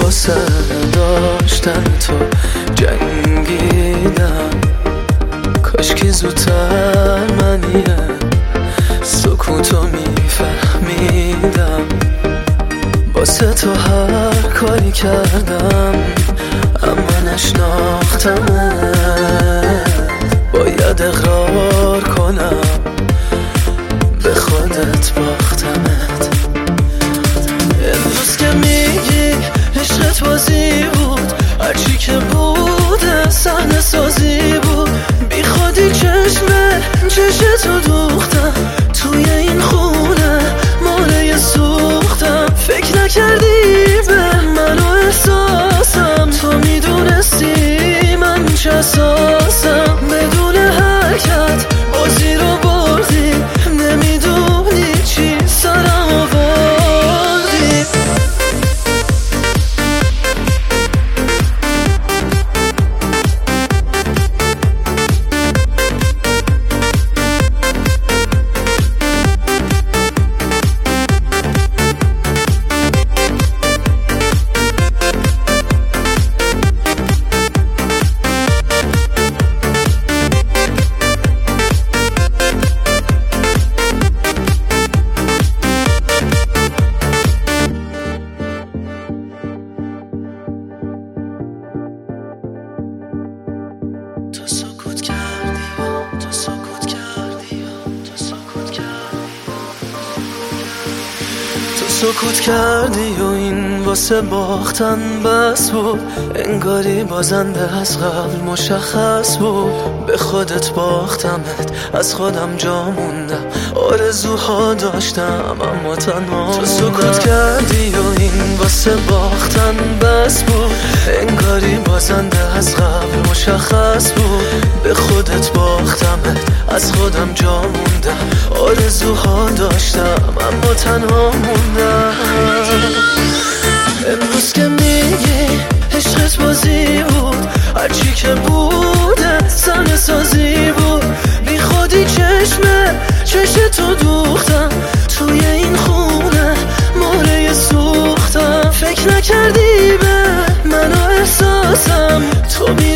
واسه داشتن تو جنگیدم، کاش که زودتر منیه سکوتو میفهمیدم. واسه تو هر کاری کردم اما نشناختمت، باید اقرار کنم به خودت باختمت. امروز که میگی عشقت بازی بود، هرچی که بوده صحنه سازی بود، بی خودی چشتو دوختم توی این خونه ماله سوختم. فکر نکردی به من و احساسم، تو میدونستی من چه اساسم. بدون حرکت بازی رو بردی، نمیدونی چی سرم آوردی. سکوت کردی و این واسه باختن بس بود، انگاری بازنده از قبل مشخص بود. به خودت باختمت، از خودم جا موندم، آرزوها داشتم اما تنها. تو سکوت کردی و این واسه باختن بس بود، انگاری بازنده از قبل مشخص بود. به خودت باختمت، از خودم جا موندم، آرزوها داشتم اما تنها موندم. امروز که میگی عشقت بازی بود، هرچی که بوده صحنه سازی بود، بی خودی چشتو دوختم توی این خونه مهره سوختم. فکر نکردی به من و احساسم، تو